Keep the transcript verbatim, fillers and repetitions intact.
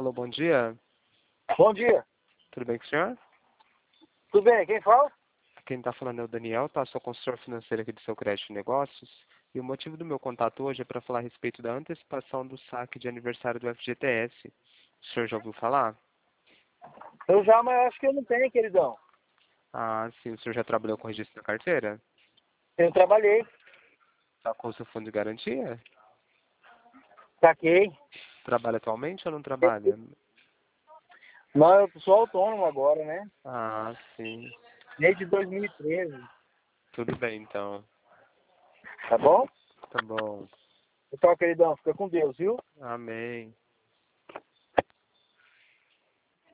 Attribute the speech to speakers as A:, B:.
A: Alô, bom dia.
B: Bom dia.
A: Tudo bem com o senhor?
B: Tudo bem? Quem fala?
A: Quem está falando é o Daniel, tá? Sou consultor financeiro aqui do seu crédito de negócios. E o motivo do meu contato hoje é para falar a respeito da antecipação do saque de aniversário do F G T S. O senhor já ouviu falar?
B: Eu já, mas acho que eu não tenho, queridão.
A: Ah, sim. O senhor já trabalhou com registro na carteira?
B: Eu trabalhei,
A: Tá com o seu fundo de garantia?
B: saquei.
A: Trabalha atualmente ou não trabalha?
B: Não, eu sou autônomo agora, né?
A: Ah, sim.
B: Desde dois mil e treze.
A: Tudo bem, então.
B: Tá bom?
A: Tá bom.
B: Então, queridão, fica com Deus, viu?
A: Amém.